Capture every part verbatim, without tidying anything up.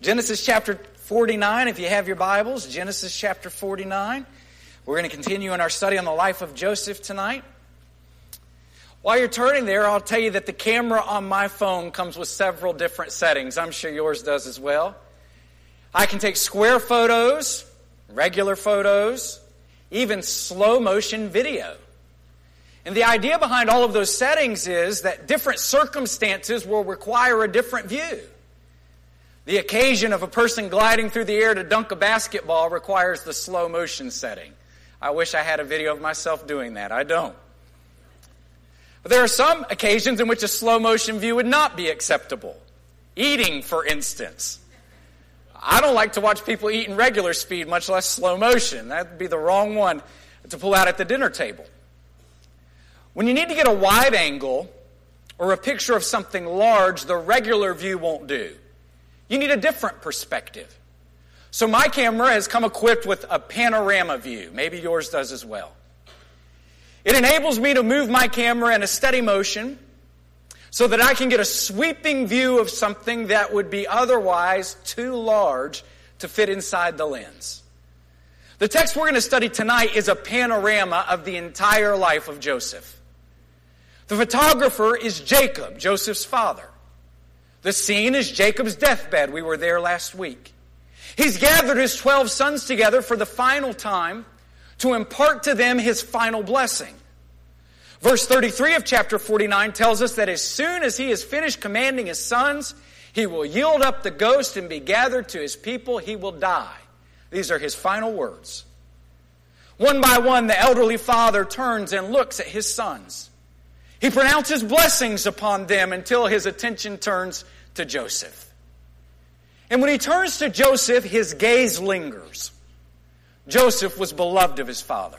Genesis chapter forty-nine, if you have your Bibles, Genesis chapter forty-nine. We're going to continue in our study on the life of Joseph tonight. While you're turning there, I'll tell you that the camera on my phone comes with several different settings. I'm sure yours does as well. I can take square photos, regular photos, even slow motion video. And the idea behind all of those settings is that different circumstances will require a different view. The occasion of a person gliding through the air to dunk a basketball requires the slow motion setting. I wish I had a video of myself doing that. I don't. But there are some occasions in which a slow motion view would not be acceptable. Eating, for instance. I don't like to watch people eat in regular speed, much less slow motion. That would be the wrong one to pull out at the dinner table. When you need to get a wide angle or a picture of something large, the regular view won't do. You need a different perspective. So my camera has come equipped with a panorama view. Maybe yours does as well. It enables me to move my camera in a steady motion so that I can get a sweeping view of something that would be otherwise too large to fit inside the lens. The text we're going to study tonight is a panorama of the entire life of Joseph. The photographer is Jacob, Joseph's father. The scene is Jacob's deathbed. We were there last week. He's gathered his twelve sons together for the final time to impart to them his final blessing. Verse thirty-three of chapter forty-nine tells us that as soon as he has finished commanding his sons, he will yield up the ghost and be gathered to his people. He will die. These are his final words. One by one, the elderly father turns and looks at his sons. He pronounces blessings upon them until his attention turns to Joseph. And when he turns to Joseph, his gaze lingers. Joseph was beloved of his father.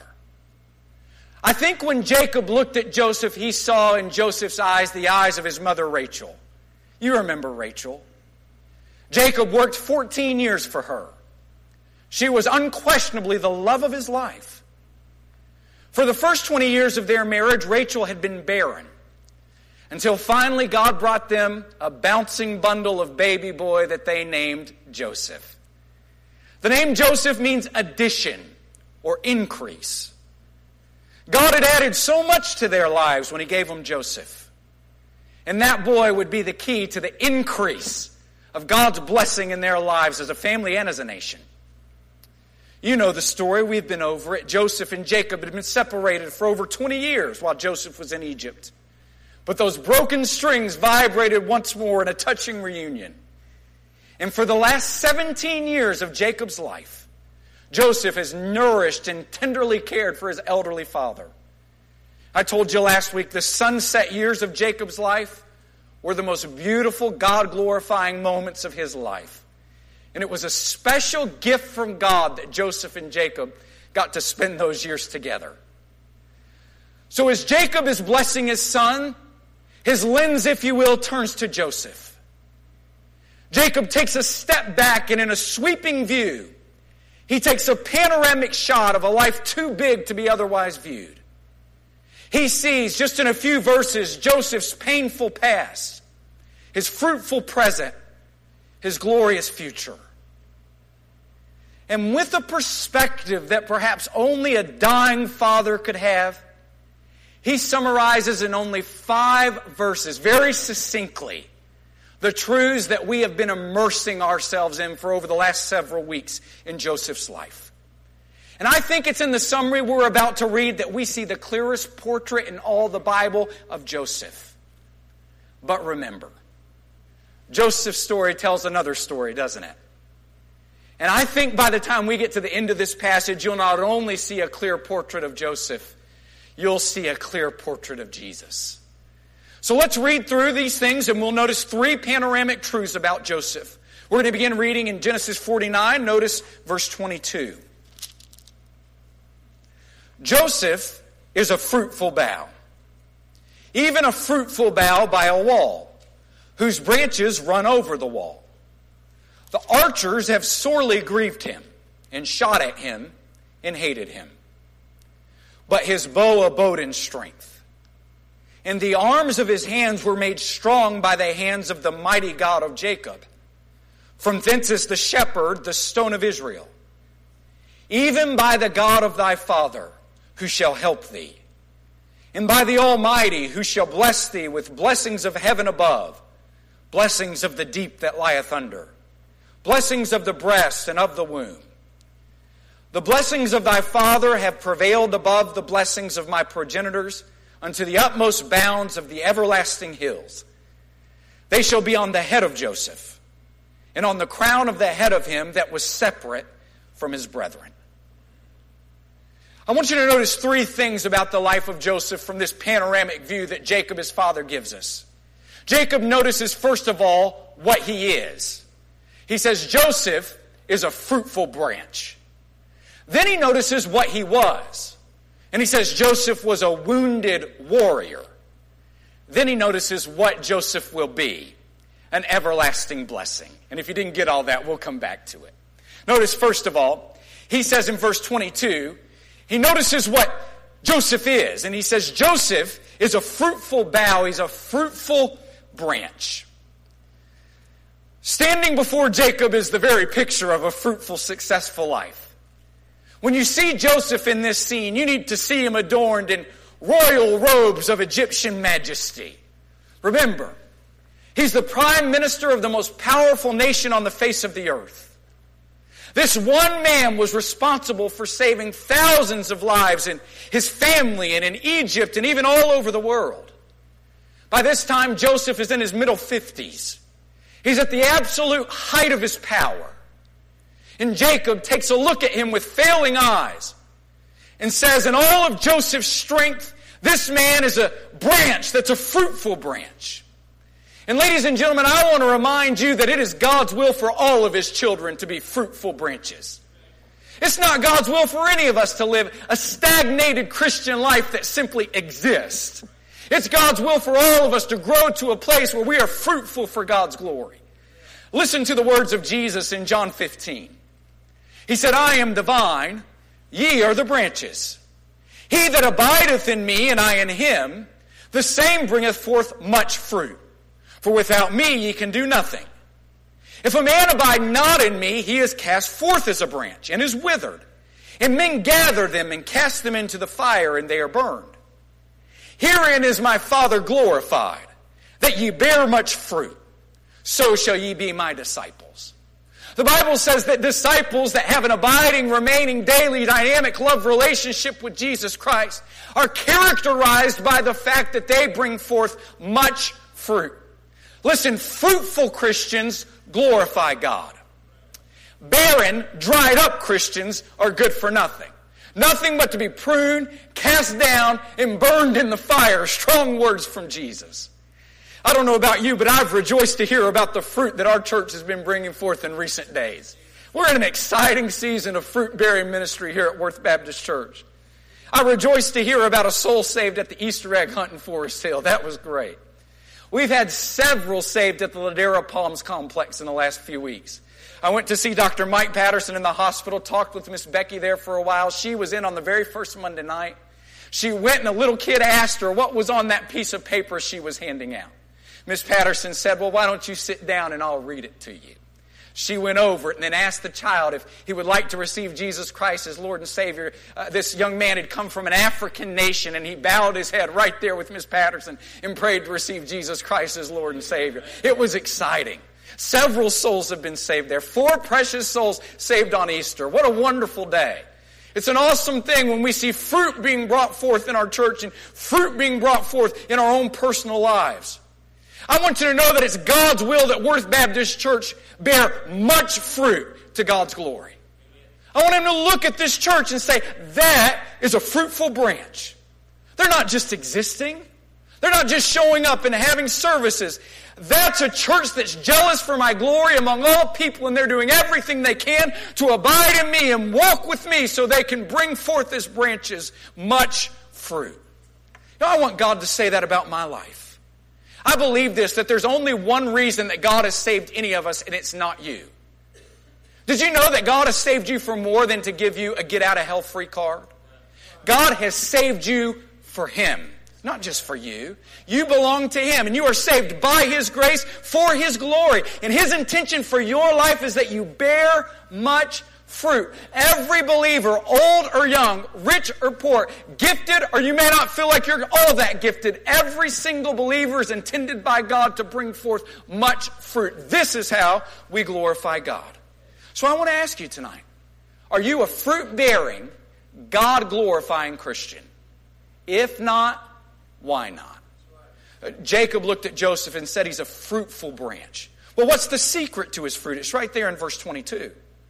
I think when Jacob looked at Joseph, he saw in Joseph's eyes the eyes of his mother Rachel. You remember Rachel. Jacob worked fourteen years for her. She was unquestionably the love of his life. For the first twenty years of their marriage, Rachel had been barren. Until finally God brought them a bouncing bundle of baby boy that they named Joseph. The name Joseph means addition or increase. God had added so much to their lives when he gave them Joseph. And that boy would be the key to the increase of God's blessing in their lives as a family and as a nation. You know the story. We've been over it. Joseph and Jacob had been separated for over twenty years while Joseph was in Egypt. But those broken strings vibrated once more in a touching reunion. And for the last seventeen years of Jacob's life, Joseph has nourished and tenderly cared for his elderly father. I told you last week the sunset years of Jacob's life were the most beautiful, God-glorifying moments of his life. And it was a special gift from God that Joseph and Jacob got to spend those years together. So as Jacob is blessing his son, his lens, if you will, turns to Joseph. Jacob takes a step back, and in a sweeping view, he takes a panoramic shot of a life too big to be otherwise viewed. He sees, just in a few verses, Joseph's painful past, his fruitful present, his glorious future. And with a perspective that perhaps only a dying father could have, he summarizes in only five verses, very succinctly, the truths that we have been immersing ourselves in for over the last several weeks in Joseph's life. And I think it's in the summary we're about to read that we see the clearest portrait in all the Bible of Joseph. But remember, Joseph's story tells another story, doesn't it? And I think by the time we get to the end of this passage, you'll not only see a clear portrait of Joseph, you'll see a clear portrait of Jesus. So let's read through these things, and we'll notice three panoramic truths about Joseph. We're going to begin reading in Genesis forty-nine. Notice verse twenty-two. Joseph is a fruitful bough, even a fruitful bough by a wall, whose branches run over the wall. The archers have sorely grieved him, and shot at him, and hated him. But his bow abode in strength, and the arms of his hands were made strong by the hands of the mighty God of Jacob. From thence is the shepherd, the stone of Israel. Even by the God of thy father, who shall help thee. And by the Almighty, who shall bless thee with blessings of heaven above, blessings of the deep that lieth under, blessings of the breast and of the womb. The blessings of thy father have prevailed above the blessings of my progenitors unto the utmost bounds of the everlasting hills. They shall be on the head of Joseph, and on the crown of the head of him that was separate from his brethren. I want you to notice three things about the life of Joseph from this panoramic view that Jacob, his father, gives us. Jacob notices, first of all, what he is. He says Joseph is a fruitful branch. Then he notices what he was. And he says Joseph was a wounded warrior. Then he notices what Joseph will be, an everlasting blessing. And if you didn't get all that, we'll come back to it. Notice, first of all, he says in verse twenty-two, he notices what Joseph is. And he says Joseph is a fruitful bough. He's a fruitful branch. Standing before Jacob is the very picture of a fruitful, successful life. When you see Joseph in this scene, you need to see him adorned in royal robes of Egyptian majesty. Remember, he's the prime minister of the most powerful nation on the face of the earth. This one man was responsible for saving thousands of lives in his family and in Egypt and even all over the world. By this time, Joseph is in his middle fifties. He's at the absolute height of his power. And Jacob takes a look at him with failing eyes and says, in all of Joseph's strength, this man is a branch that's a fruitful branch. And ladies and gentlemen, I want to remind you that it is God's will for all of His children to be fruitful branches. It's not God's will for any of us to live a stagnated Christian life that simply exists. It's God's will for all of us to grow to a place where we are fruitful for God's glory. Listen to the words of Jesus in John fifteen. He said, I am the vine, ye are the branches. He that abideth in me, and I in him, the same bringeth forth much fruit. For without me ye can do nothing. If a man abide not in me, he is cast forth as a branch, and is withered. And men gather them, and cast them into the fire, and they are burned. Herein is my Father glorified, that ye bear much fruit. So shall ye be my disciples. The Bible says that disciples that have an abiding, remaining, daily, dynamic love relationship with Jesus Christ are characterized by the fact that they bring forth much fruit. Listen, fruitful Christians glorify God. Barren, dried up Christians are good for nothing. Nothing but to be pruned, cast down, and burned in the fire. Strong words from Jesus. I don't know about you, but I've rejoiced to hear about the fruit that our church has been bringing forth in recent days. We're in an exciting season of fruit-bearing ministry here at Worth Baptist Church. I rejoiced to hear about a soul saved at the Easter egg hunt in Forest Hill. That was great. We've had several saved at the Ladera Palms complex in the last few weeks. I went to see Doctor Mike Patterson in the hospital, talked with Miss Becky there for a while. She was in on the very first Monday night. She went and a little kid asked her what was on that piece of paper she was handing out. Miss Patterson said, well, why don't you sit down and I'll read it to you. She went over it and then asked the child if he would like to receive Jesus Christ as Lord and Savior. Uh, this young man had come from an African nation, and he bowed his head right there with Miss Patterson and prayed to receive Jesus Christ as Lord and Savior. It was exciting. Several souls have been saved there. Four precious souls saved on Easter. What a wonderful day. It's an awesome thing when we see fruit being brought forth in our church and fruit being brought forth in our own personal lives. I want you to know that it's God's will that Worth Baptist Church bear much fruit to God's glory. I want him to look at this church and say, that is a fruitful branch. They're not just existing. They're not just showing up and having services. That's a church that's jealous for my glory among all people, and they're doing everything they can to abide in me and walk with me so they can bring forth as branches much fruit. You know, I want God to say that about my life. I believe this, that there's only one reason that God has saved any of us, and it's not you. Did you know that God has saved you for more than to give you a get-out-of-hell-free card? God has saved you for Him. not just for you. You belong to Him, and you are saved by His grace for His glory. And His intention for your life is that you bear much fruit. Every believer, old or young, rich or poor, gifted or you may not feel like you're all that gifted, every single believer is intended by God to bring forth much fruit. This is how we glorify God. So I want to ask you tonight, are you a fruit-bearing, God-glorifying Christian? If not, why not? Uh, Jacob looked at Joseph and said he's a fruitful branch. Well, what's the secret to his fruit? It's right there in verse twenty-two.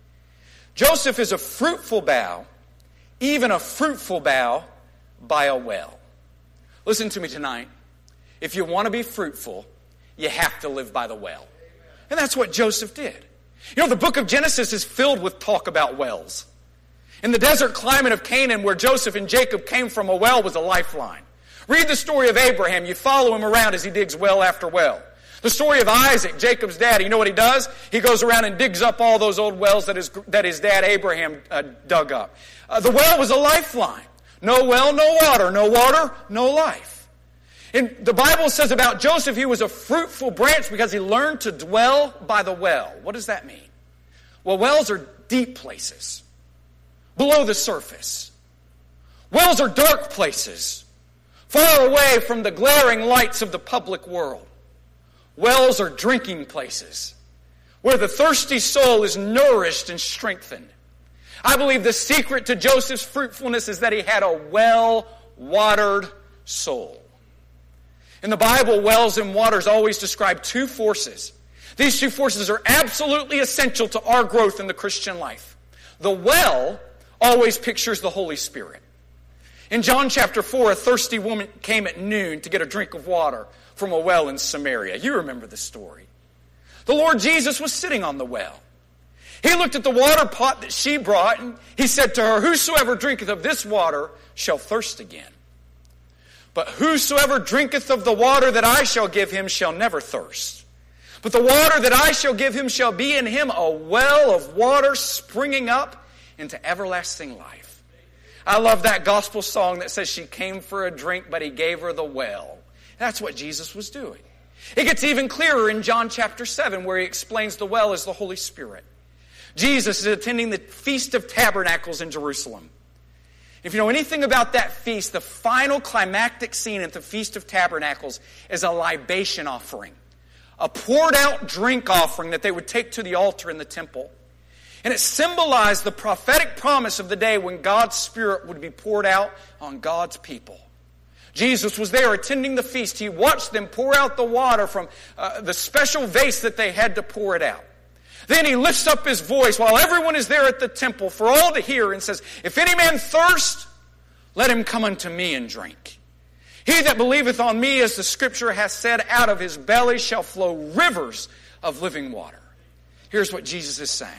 Joseph is a fruitful bough, even a fruitful bough by a well. Listen to me tonight. If you want to be fruitful, you have to live by the well. And that's what Joseph did. You know, the book of Genesis is filled with talk about wells. In the desert climate of Canaan, where Joseph and Jacob came from, a well was a lifeline. Read the story of Abraham. You follow him around as he digs well after well. The story of Isaac, Jacob's dad, you know what he does? He goes around and digs up all those old wells that his, that his dad Abraham uh, dug up. Uh, the well was a lifeline. No well, no water. No water, no life. And the Bible says about Joseph, he was a fruitful branch because he learned to dwell by the well. What does that mean? Well, wells are deep places, below the surface. Wells are dark places, far away from the glaring lights of the public world. Wells are drinking places where the thirsty soul is nourished and strengthened. I believe the secret to Joseph's fruitfulness is that he had a well-watered soul. In the Bible, wells and waters always describe two forces. These two forces are absolutely essential to our growth in the Christian life. The well always pictures the Holy Spirit. In John chapter four, a thirsty woman came at noon to get a drink of water from a well in Samaria. You remember the story. The Lord Jesus was sitting on the well. He looked at the water pot that she brought, and he said to her, "Whosoever drinketh of this water shall thirst again. But whosoever drinketh of the water that I shall give him shall never thirst. But the water that I shall give him shall be in him a well of water springing up into everlasting life." I love that gospel song that says she came for a drink, but he gave her the well. That's what Jesus was doing. It gets even clearer in John chapter seven, where he explains the well is the Holy Spirit. Jesus is attending the Feast of Tabernacles in Jerusalem. If you know anything about that feast, the final climactic scene at the Feast of Tabernacles is a libation offering, a poured out drink offering that they would take to the altar in the temple. And it symbolized the prophetic promise of the day when God's Spirit would be poured out on God's people. Jesus was there attending the feast. He watched them pour out the water from uh, the special vase that they had to pour it out. Then he lifts up his voice while everyone is there at the temple for all to hear and says, "If any man thirst, let him come unto me and drink. He that believeth on me, as the Scripture hath said, out of his belly shall flow rivers of living water." Here's what Jesus is saying.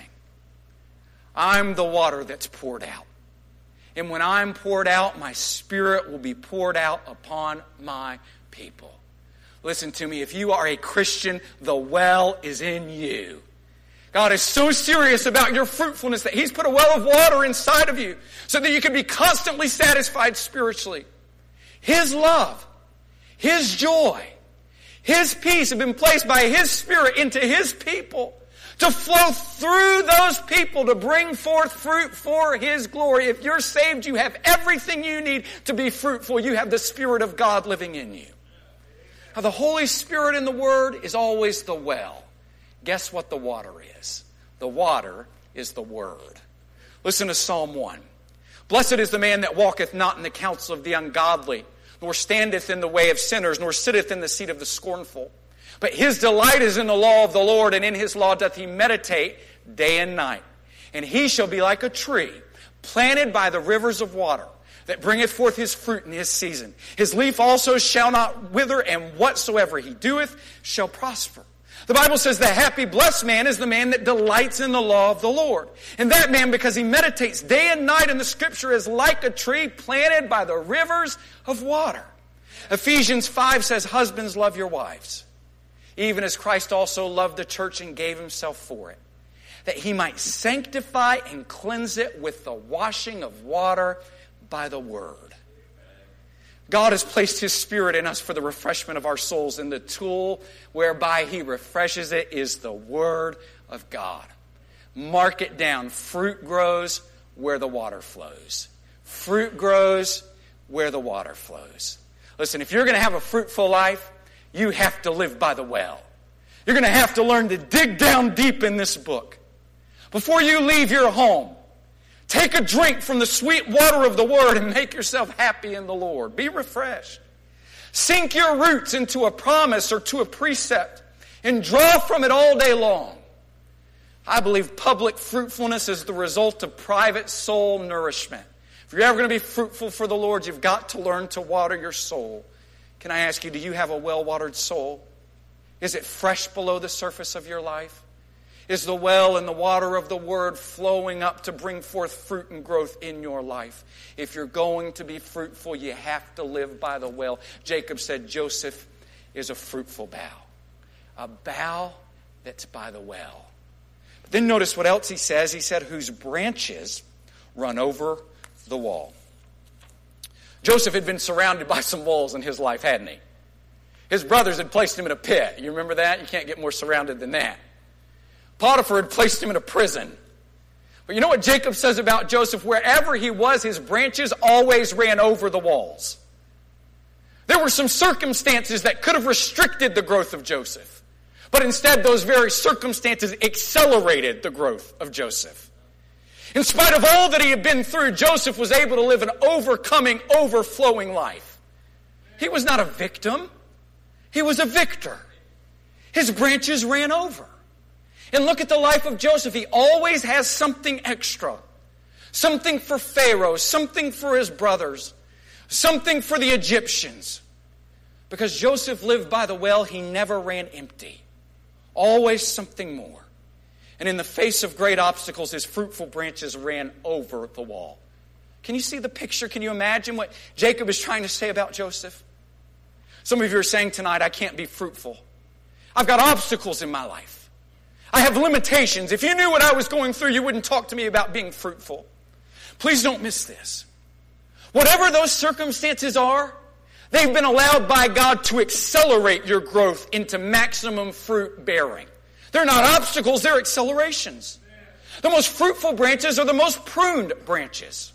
I'm the water that's poured out. And when I'm poured out, my Spirit will be poured out upon my people. Listen to me. If you are a Christian, the well is in you. God is so serious about your fruitfulness that He's put a well of water inside of you so that you can be constantly satisfied spiritually. His love, His joy, His peace have been placed by His Spirit into His people to flow through those people to bring forth fruit for His glory. If you're saved, you have everything you need to be fruitful. You have the Spirit of God living in you. Now, the Holy Spirit in the Word is always the well. Guess what the water is? The water is the Word. Listen to Psalm one. "Blessed is the man that walketh not in the counsel of the ungodly, nor standeth in the way of sinners, nor sitteth in the seat of the scornful. But his delight is in the law of the Lord, and in his law doth he meditate day and night. And he shall be like a tree planted by the rivers of water, that bringeth forth his fruit in his season. His leaf also shall not wither, and whatsoever he doeth shall prosper." The Bible says the happy, blessed man is the man that delights in the law of the Lord. And that man, because he meditates day and night in the Scripture, is like a tree planted by the rivers of water. Ephesians five says, "Husbands, love your wives, even as Christ also loved the church and gave Himself for it, that He might sanctify and cleanse it with the washing of water by the Word." God has placed His Spirit in us for the refreshment of our souls, and the tool whereby He refreshes it is the Word of God. Mark it down. Fruit grows where the water flows. Fruit grows where the water flows. Listen, if you're going to have a fruitful life, you have to live by the well. You're going to have to learn to dig down deep in this book. Before you leave your home, take a drink from the sweet water of the Word and make yourself happy in the Lord. Be refreshed. Sink your roots into a promise or to a precept and draw from it all day long. I believe public fruitfulness is the result of private soul nourishment. If you're ever going to be fruitful for the Lord, you've got to learn to water your soul. Can I ask you, do you have a well-watered soul? Is it fresh below the surface of your life? Is the well and the water of the Word flowing up to bring forth fruit and growth in your life? If you're going to be fruitful, you have to live by the well. Jacob said Joseph is a fruitful bough. A bough that's by the well. But then notice what else he says. He said, whose branches run over the wall. Joseph had been surrounded by some walls in his life, hadn't he? His brothers had placed him in a pit. You remember that? You can't get more surrounded than that. Potiphar had placed him in a prison. But you know what Jacob says about Joseph? Wherever he was, his branches always ran over the walls. There were some circumstances that could have restricted the growth of Joseph. But instead, those very circumstances accelerated the growth of Joseph. In spite of all that he had been through, Joseph was able to live an overcoming, overflowing life. He was not a victim. He was a victor. His branches ran over. And look at the life of Joseph. He always has something extra. Something for Pharaoh. Something for his brothers. Something for the Egyptians. Because Joseph lived by the well, he never ran empty. Always something more. And in the face of great obstacles, his fruitful branches ran over the wall. Can you see the picture? Can you imagine what Jacob is trying to say about Joseph? Some of you are saying tonight, I can't be fruitful. I've got obstacles in my life. I have limitations. If you knew what I was going through, you wouldn't talk to me about being fruitful. Please don't miss this. Whatever those circumstances are, they've been allowed by God to accelerate your growth into maximum fruit bearing. They're not obstacles, they're accelerations. The most fruitful branches are the most pruned branches.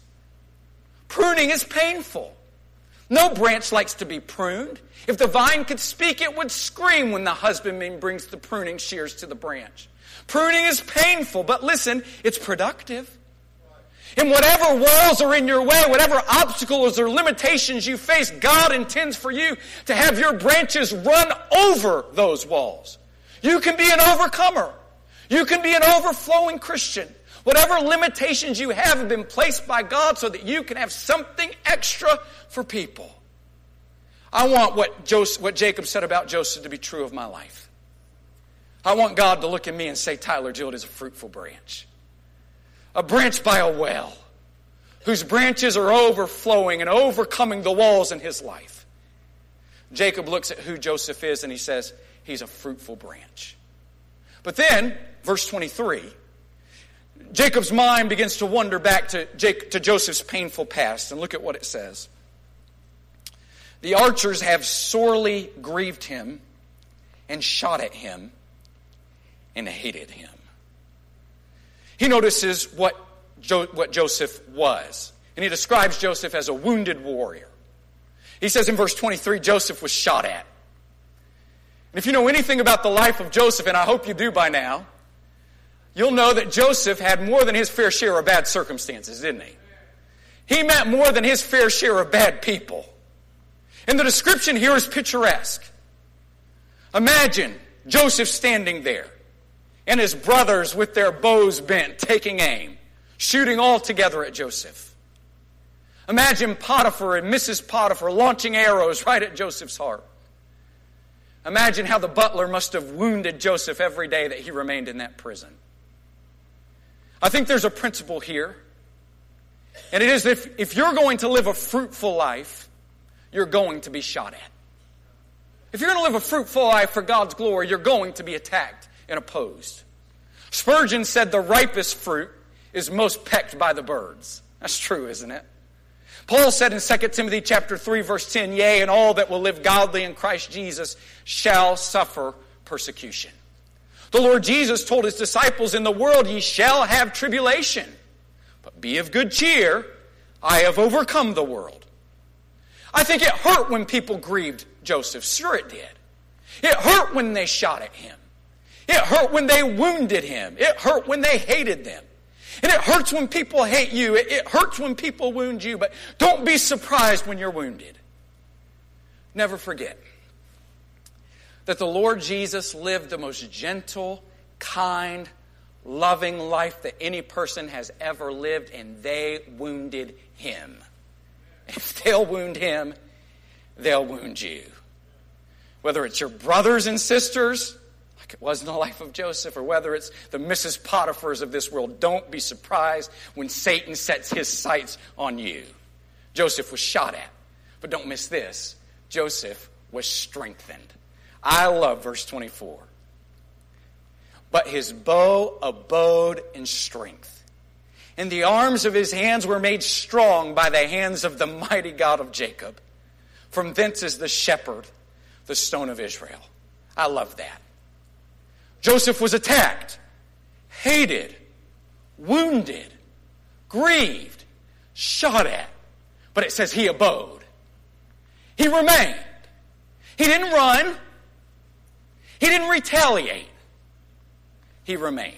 Pruning is painful. No branch likes to be pruned. If the vine could speak, it would scream when the husbandman brings the pruning shears to the branch. Pruning is painful, but listen, it's productive. And whatever walls are in your way, whatever obstacles or limitations you face, God intends for you to have your branches run over those walls. You can be an overcomer. You can be an overflowing Christian. Whatever limitations you have have been placed by God so that you can have something extra for people. I want what Joseph, what Jacob said about Joseph to be true of my life. I want God to look at me and say, Tyler Jillett is a fruitful branch. A branch by a well, whose branches are overflowing and overcoming the walls in his life. Jacob looks at who Joseph is and he says, he's a fruitful branch. But then, verse twenty-three, Jacob's mind begins to wander back to, Jacob, to Joseph's painful past. And look at what it says. The archers have sorely grieved him and shot at him and hated him. He notices what, jo- what Joseph was. And he describes Joseph as a wounded warrior. He says in verse twenty-three, Joseph was shot at. And if you know anything about the life of Joseph, and I hope you do by now, you'll know that Joseph had more than his fair share of bad circumstances, didn't he? He met more than his fair share of bad people. And the description here is picturesque. Imagine Joseph standing there, and his brothers with their bows bent, taking aim, shooting all together at Joseph. Imagine Potiphar and Missus Potiphar launching arrows right at Joseph's heart. Imagine how the butler must have wounded Joseph every day that he remained in that prison. I think there's a principle here. And it is that if, if you're going to live a fruitful life, you're going to be shot at. If you're going to live a fruitful life for God's glory, you're going to be attacked and opposed. Spurgeon said the ripest fruit is most pecked by the birds. That's true, isn't it? Paul said in Second Timothy chapter three, verse ten, yea, and all that will live godly in Christ Jesus shall suffer persecution. The Lord Jesus told his disciples, in the world ye shall have tribulation, but be of good cheer, I have overcome the world. I think it hurt when people grieved Joseph. Sure it did. It hurt when they shot at him. It hurt when they wounded him. It hurt when they hated them. And it hurts when people hate you. It, it hurts when people wound you. But don't be surprised when you're wounded. Never forget that the Lord Jesus lived the most gentle, kind, loving life that any person has ever lived, and they wounded him. If they'll wound him, they'll wound you. Whether it's your brothers and sisters, like it was in the life of Joseph, or whether it's the Missus Potiphars of this world, don't be surprised when Satan sets his sights on you. Joseph was shot at. But don't miss this. Joseph was strengthened. I love verse twenty-four. But his bow abode in strength, and the arms of his hands were made strong by the hands of the mighty God of Jacob. From thence is the shepherd, the stone of Israel. I love that. Joseph was attacked, hated, wounded, grieved, shot at. But it says he abode. He remained. He didn't run. He didn't retaliate. He remained.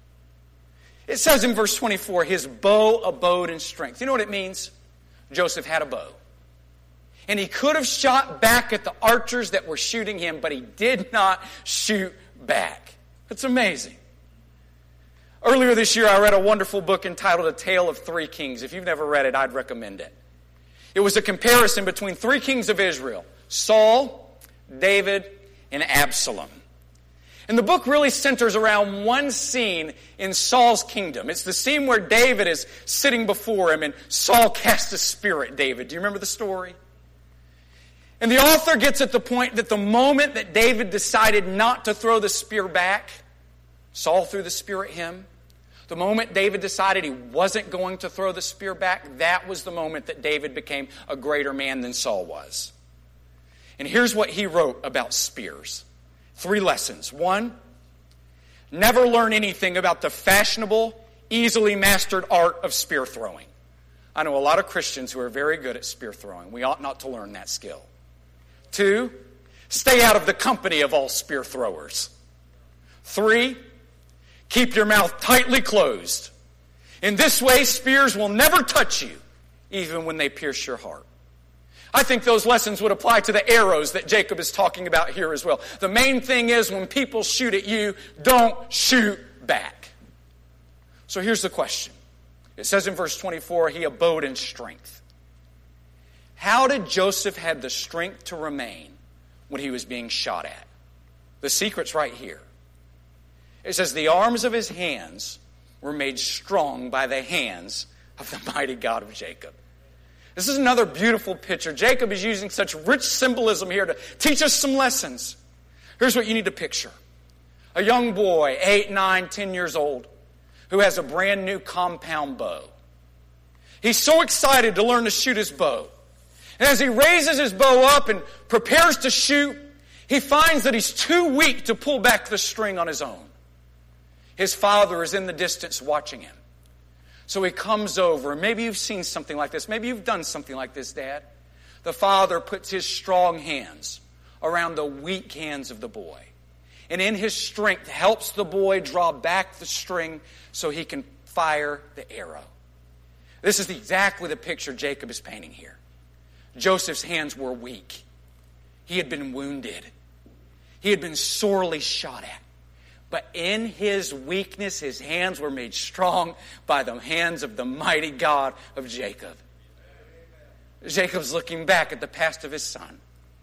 It says in verse twenty-four, his bow abode in strength. You know what it means? Joseph had a bow. And he could have shot back at the archers that were shooting him, but he did not shoot back. It's amazing. Earlier this year, I read a wonderful book entitled A Tale of Three Kings. If you've never read it, I'd recommend it. It was a comparison between three kings of Israel: Saul, David, and Absalom. And the book really centers around one scene in Saul's kingdom. It's the scene where David is sitting before him and Saul casts a spear at David. Do you remember the story? And the author gets at the point that the moment that David decided not to throw the spear back, Saul threw the spear at him. The moment David decided he wasn't going to throw the spear back, that was the moment that David became a greater man than Saul was. And here's what he wrote about spears. Three lessons. One, never learn anything about the fashionable, easily mastered art of spear throwing. I know a lot of Christians who are very good at spear throwing. We ought not to learn that skill. Two, stay out of the company of all spear throwers. Three, keep your mouth tightly closed. In this way, spears will never touch you, even when they pierce your heart. I think those lessons would apply to the arrows that Jacob is talking about here as well. The main thing is when people shoot at you, don't shoot back. So here's the question. It says in verse twenty-four, he abode in strength. How did Joseph have the strength to remain when he was being shot at? The secret's right here. It says the arms of his hands were made strong by the hands of the mighty God of Jacob. This is another beautiful picture. Jacob is using such rich symbolism here to teach us some lessons. Here's what you need to picture. A young boy, eight, nine, ten years old, who has a brand new compound bow. He's so excited to learn to shoot his bow. And as he raises his bow up and prepares to shoot, he finds that he's too weak to pull back the string on his own. His father is in the distance watching him. So he comes over. Maybe you've seen something like this. Maybe you've done something like this, Dad. The father puts his strong hands around the weak hands of the boy. And in his strength helps the boy draw back the string so he can fire the arrow. This is exactly the picture Jacob is painting here. Joseph's hands were weak. He had been wounded. He had been sorely shot at. But in his weakness, his hands were made strong by the hands of the mighty God of Jacob. Jacob's looking back at the past of his son.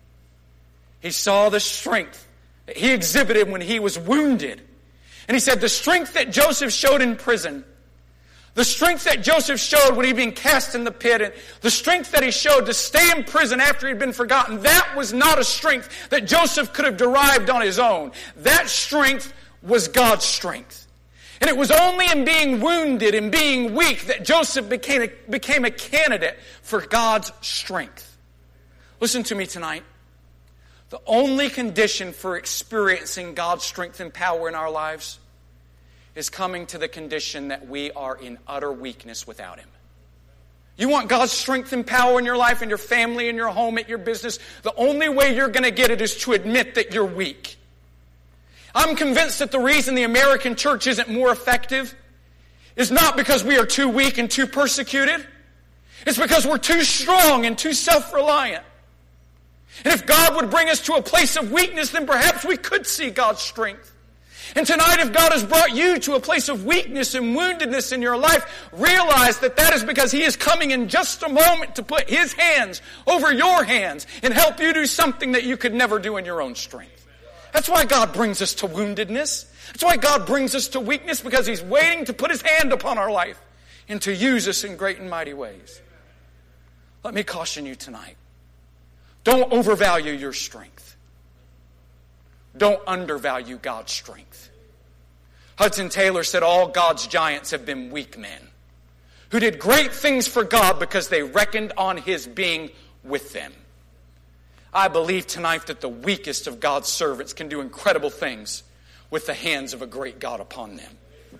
He saw the strength that he exhibited when he was wounded. And he said the strength that Joseph showed in prison, the strength that Joseph showed when he'd been cast in the pit, and the strength that he showed to stay in prison after he'd been forgotten, that was not a strength that Joseph could have derived on his own. That strength was God's strength. And it was only in being wounded and being weak that Joseph became a, became a candidate for God's strength. Listen to me tonight. The only condition for experiencing God's strength and power in our lives is coming to the condition that we are in utter weakness without Him. You want God's strength and power in your life, in your family, in your home, at your business, the only way you're going to get it is to admit that you're weak. I'm convinced that the reason the American church isn't more effective is not because we are too weak and too persecuted. It's because we're too strong and too self-reliant. And if God would bring us to a place of weakness, then perhaps we could see God's strength. And tonight, if God has brought you to a place of weakness and woundedness in your life, realize that that is because He is coming in just a moment to put His hands over your hands and help you do something that you could never do in your own strength. That's why God brings us to woundedness. That's why God brings us to weakness, because He's waiting to put His hand upon our life and to use us in great and mighty ways. Let me caution you tonight. Don't overvalue your strength. Don't undervalue God's strength. Hudson Taylor said all God's giants have been weak men who did great things for God because they reckoned on His being with them. I believe tonight that the weakest of God's servants can do incredible things with the hands of a great God upon them.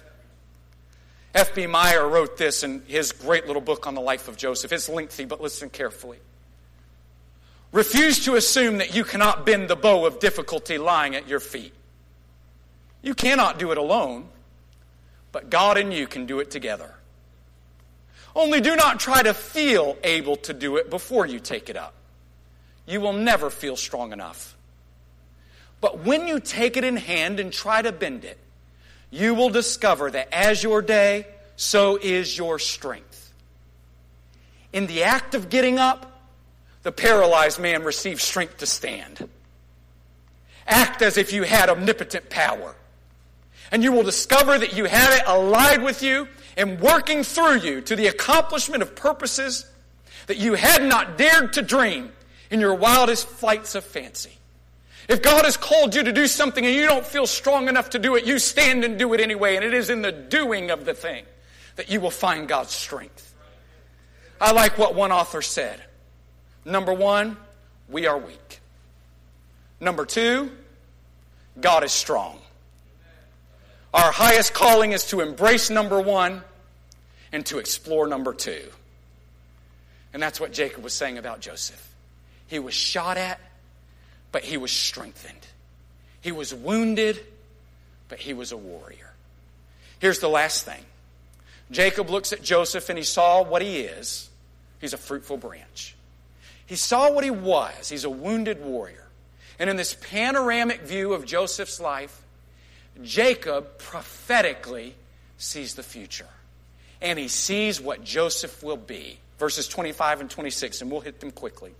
F B Meyer wrote this in his great little book on the life of Joseph. It's lengthy, but listen carefully. Refuse to assume that you cannot bend the bow of difficulty lying at your feet. You cannot do it alone, but God and you can do it together. Only do not try to feel able to do it before you take it up. You will never feel strong enough. But when you take it in hand and try to bend it, you will discover that as your day, so is your strength. In the act of getting up, the paralyzed man received strength to stand. Act as if you had omnipotent power. And you will discover that you have it allied with you and working through you to the accomplishment of purposes that you had not dared to dream in your wildest flights of fancy. If God has called you to do something and you don't feel strong enough to do it, you stand and do it anyway. And it is in the doing of the thing that you will find God's strength. I like what one author said. Number one, we are weak. Number two, God is strong. Our highest calling is to embrace number one and to explore number two. And that's what Jacob was saying about Joseph. He was shot at, but he was strengthened. He was wounded, but he was a warrior. Here's the last thing. Jacob looks at Joseph and he saw what he is. He's a fruitful branch. He saw what he was. He's a wounded warrior. And in this panoramic view of Joseph's life, Jacob prophetically sees the future. And he sees what Joseph will be. Verses twenty-five and twenty-six, and we'll hit them quickly.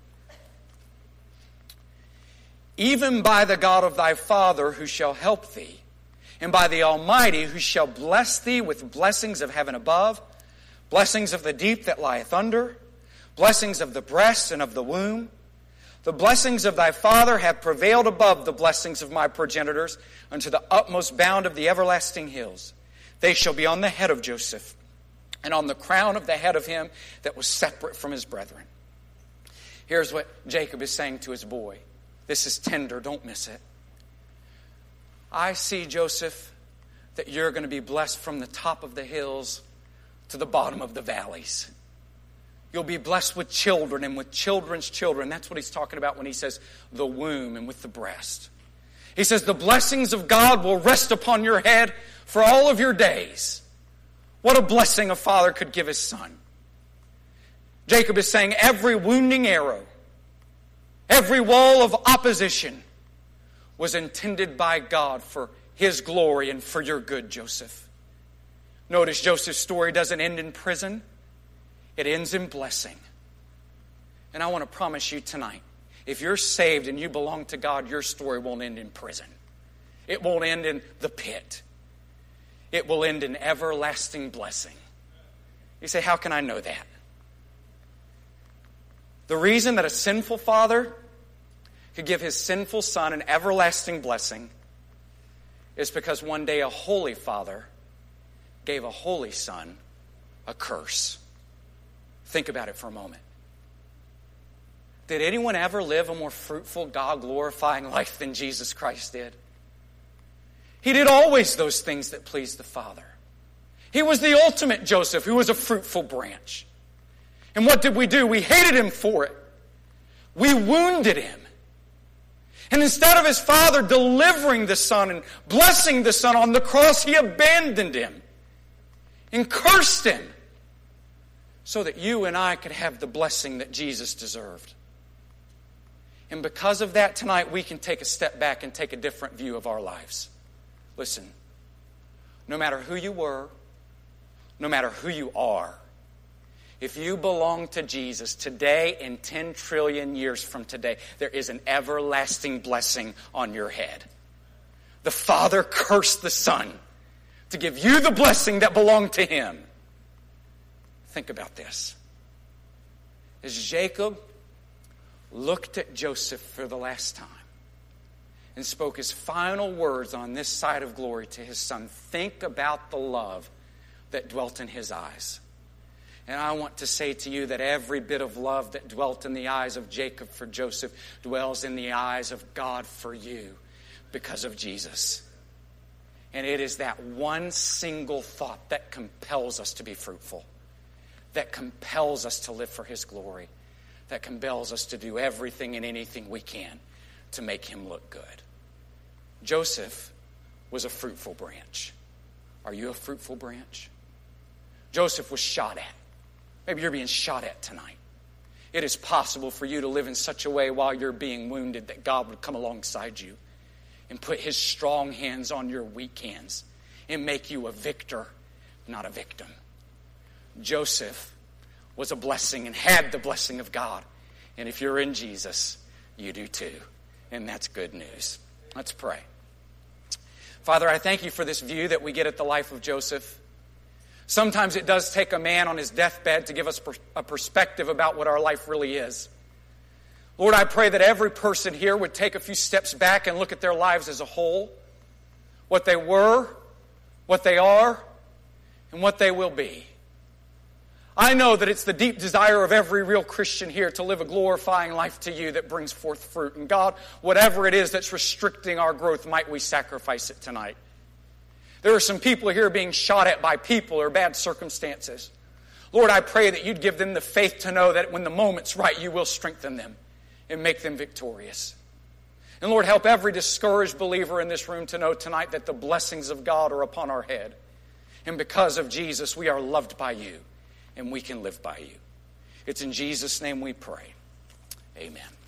Even by the God of thy father who shall help thee, and by the Almighty who shall bless thee with blessings of heaven above, blessings of the deep that lieth under, blessings of the breast and of the womb. The blessings of thy father have prevailed above the blessings of my progenitors unto the utmost bound of the everlasting hills. They shall be on the head of Joseph, and on the crown of the head of him that was separate from his brethren. Here's what Jacob is saying to his boy. This is tender, don't miss it. I see, Joseph, that you're going to be blessed from the top of the hills to the bottom of the valleys. You'll be blessed with children and with children's children. That's what he's talking about when he says the womb and with the breast. He says the blessings of God will rest upon your head for all of your days. What a blessing a father could give his son. Jacob is saying every wounding arrow, every wall of opposition was intended by God for His glory and for your good, Joseph. Notice Joseph's story doesn't end in prison. It ends in blessing. And I want to promise you tonight, if you're saved and you belong to God, your story won't end in prison. It won't end in the pit. It will end in everlasting blessing. You say, how can I know that? The reason that a sinful father could give his sinful son an everlasting blessing is because one day a holy father gave a holy son a curse. Think about it for a moment. Did anyone ever live a more fruitful, God-glorifying life than Jesus Christ did? He did always those things that pleased the Father. He was the ultimate Joseph, who was a fruitful branch. And what did we do? We hated him for it. We wounded him. And instead of his Father delivering the Son and blessing the Son on the cross, he abandoned him and cursed him so that you and I could have the blessing that Jesus deserved. And because of that, tonight we can take a step back and take a different view of our lives. Listen, no matter who you were, no matter who you are, if you belong to Jesus today and ten trillion years from today, there is an everlasting blessing on your head. The Father cursed the Son to give you the blessing that belonged to Him. Think about this. As Jacob looked at Joseph for the last time and spoke his final words on this side of glory to his son, think about the love that dwelt in his eyes. And I want to say to you that every bit of love that dwelt in the eyes of Jacob for Joseph dwells in the eyes of God for you because of Jesus. And it is that one single thought that compels us to be fruitful, that compels us to live for His glory, that compels us to do everything and anything we can to make Him look good. Joseph was a fruitful branch. Are you a fruitful branch? Joseph was shot at. Maybe you're being shot at tonight. It is possible for you to live in such a way while you're being wounded that God would come alongside you and put His strong hands on your weak hands and make you a victor, not a victim. Joseph was a blessing and had the blessing of God. And if you're in Jesus, you do too. And that's good news. Let's pray. Father, I thank You for this view that we get at the life of Joseph. Sometimes it does take a man on his deathbed to give us a perspective about what our life really is. Lord, I pray that every person here would take a few steps back and look at their lives as a whole, what they were, what they are, and what they will be. I know that it's the deep desire of every real Christian here to live a glorifying life to You that brings forth fruit. And God, whatever it is that's restricting our growth, might we sacrifice it tonight. There are some people here being shot at by people or bad circumstances. Lord, I pray that You'd give them the faith to know that when the moment's right, You will strengthen them and make them victorious. And Lord, help every discouraged believer in this room to know tonight that the blessings of God are upon our head. And because of Jesus, we are loved by You and we can live by You. It's in Jesus' name we pray. Amen.